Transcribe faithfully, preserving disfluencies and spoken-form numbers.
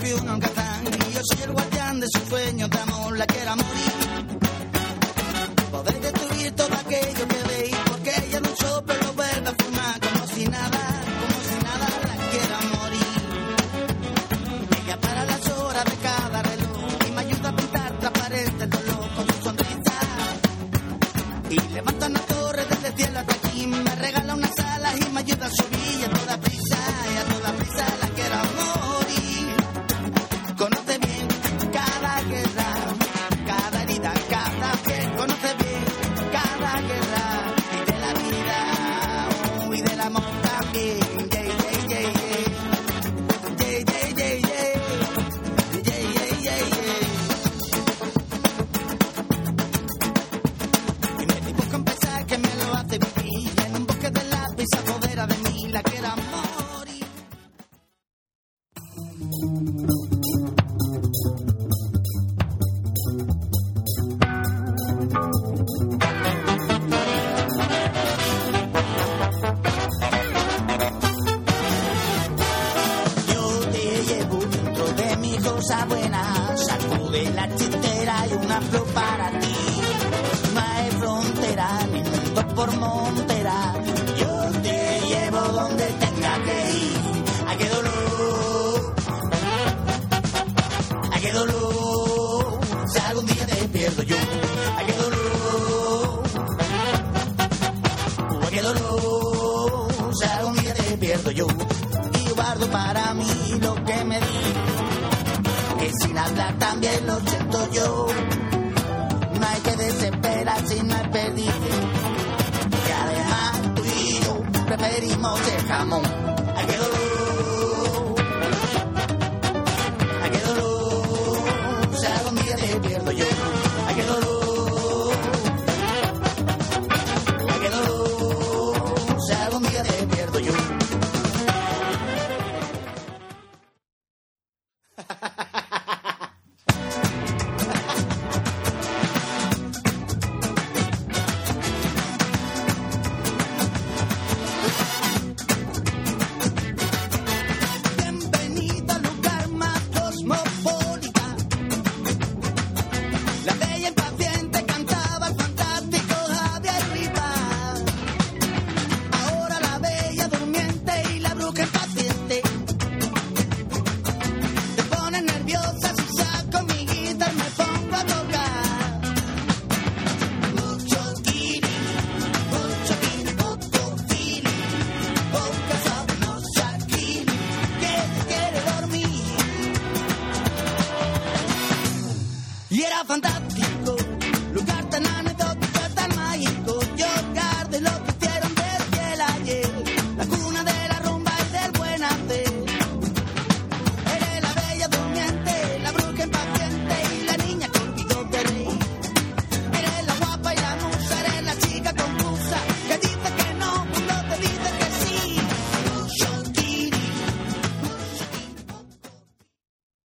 fui un holgazán y yo soy el guardián de sus sueños de amor. La quiero morir, poder destruir todo aquello que veis, porque ella de un soplo lo vuelve a fumar como si nada, como si nada. La quiero morir, ella para las horas de cada reloj y me ayuda a pintar transparente el dolor con su sonrisa, y levanta una torre desde el cielo hasta aquí, me regala unas alas y me ayuda a subir a toda prisa, y a toda prisa. La quiero morir, conoce bien cada guerra, cada herida, cada piel, conoce bien cada guerra, y de la vida, uh, y del amor también. Yeah, yeah, yeah, yeah. Yeah, yeah, yeah, yeah. Yeah, yeah, yeah, yeah. Y me dibujo en pensar que me lo hace vivir, en un bosque de lápiz se apodera de mí. La quiero morir. Yo te llevo dentro de mi cosa buena, sacude la chistera y una flor para ti. No hay frontera ni mundo por montera, yo te llevo donde tenga que ir. Ay, qué dolor, ay, qué dolor, si algún día te pierdo yo. Ay, qué dolor, ay, qué dolor, si algún día te pierdo yo. Y guardo para mí lo que me di, que sin hablar también lo siento yo. No hay que desesperar si no es perdido, y además tú y yo preferimos el jamón.